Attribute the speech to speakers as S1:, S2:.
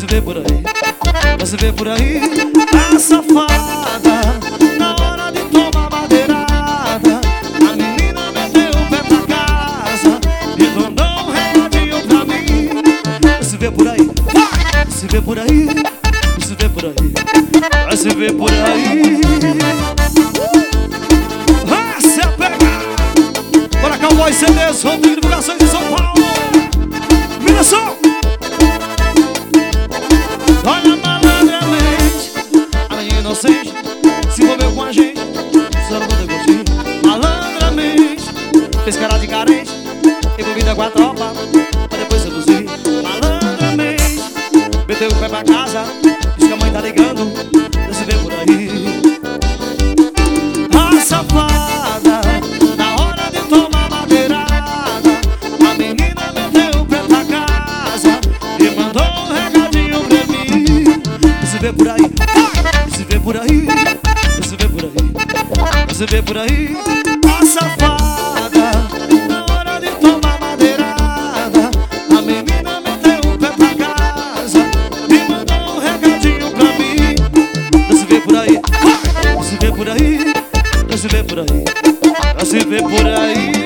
S1: se vê por aí, já se vê por aí. A safada, na hora de tomar madeirada, a menina meteu o pé pra casa e mandou um recadinho pra mim. Já se vê por aí, vai! Se vê por aí, se vê por aí, vai se ver por aí. Vai se apegar! Bora Cowboy CDs, Rodrigo Divulgações de São Paulo. Miração! Olha malandramente, a menina inocente se envolveu com a gente, só não poder curtir. Malandramente, fez cara de carente, envolvida com a tropa, pra depois seduzir. Malandramente, meteu o pé pra casa, diz que a mãe tá ligando, já se vê por aí. A safada, na hora de tomar madeirada, a menina meteu o pé pra casa e mandou um recadinho pra mim. Já se vê por aí, vai! Se vê por aí, já se vê por aí, já se vê por aí. A safada, na hora de tomar madeirada, a menina meteu o pé pra casa e mandou um recadinho pra mim. Já se vê por aí, vai! Já se vê por aí, já se vê por aí, já se vê por aí.